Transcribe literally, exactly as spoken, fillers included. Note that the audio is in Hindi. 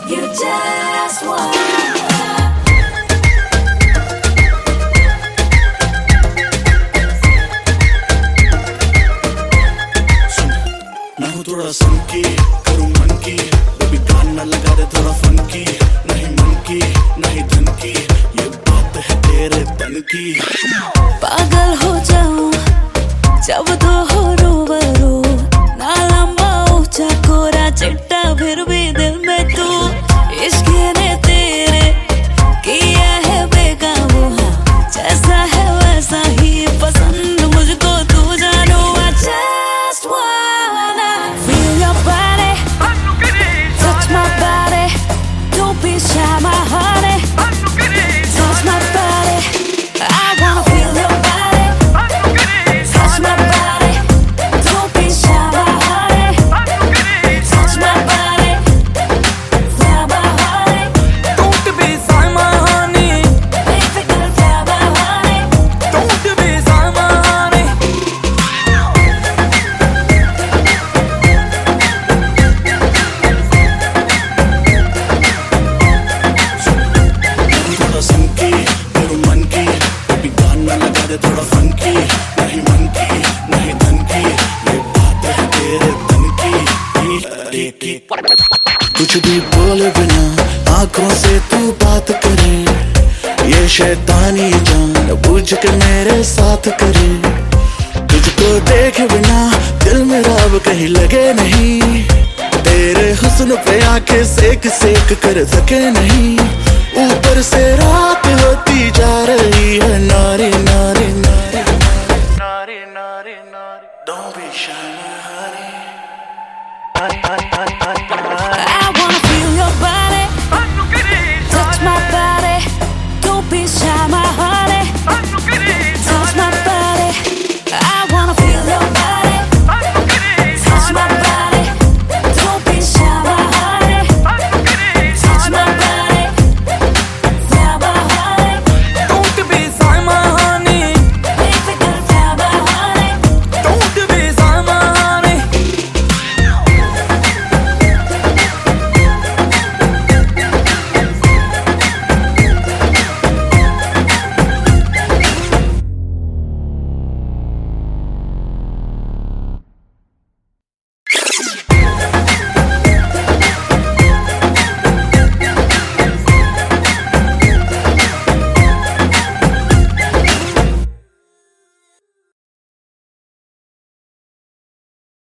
You just want मैं हूँ थोड़ा संकी, करूँ मन की, बेबी गाना लगा दे थोड़ा फंकी, नहीं मन की नहीं धन की, ये बात है तेरे तन की। पागल हो जाऊं जब तो हो रूबरू, ना लंबा ऊंचा कोरा चिट्टा फिर भी दिल में तू, इश्क ने तेरे किया है बेकाबू, हाँ जैसा है वैसा ही पसंद मुझको तू जानू। I just wanna feel your body, touch my body, don't be shy my honey, touch my body, I wanna feel your body, touch my body, don't be shy my honey, touch my body, feel my honey, don't be shy my honey, baby girl feel my honey, don't be shy my honey। थोड़ा संकी, करूँ मन की, बेबी गाना लगा दे थोड़ा फंकी, नहीं मन की नहीं धन की, ये बात है तेरे तन की। कुछ भी बोले बिना आंखों से तू बात करे, ये शैतानी जान बूझ के मेरे साथ करे, तुझको देखे बिना दिल मेरा अब कहीं लगे नहीं, तेरे हुस्न पे आंखें सेक सेक कर सके नहीं, ऊपर से रात होती जा रही है नारी नारी नारी नारी नारी नारी, don't be shy my honey, honey honey honey honey honey।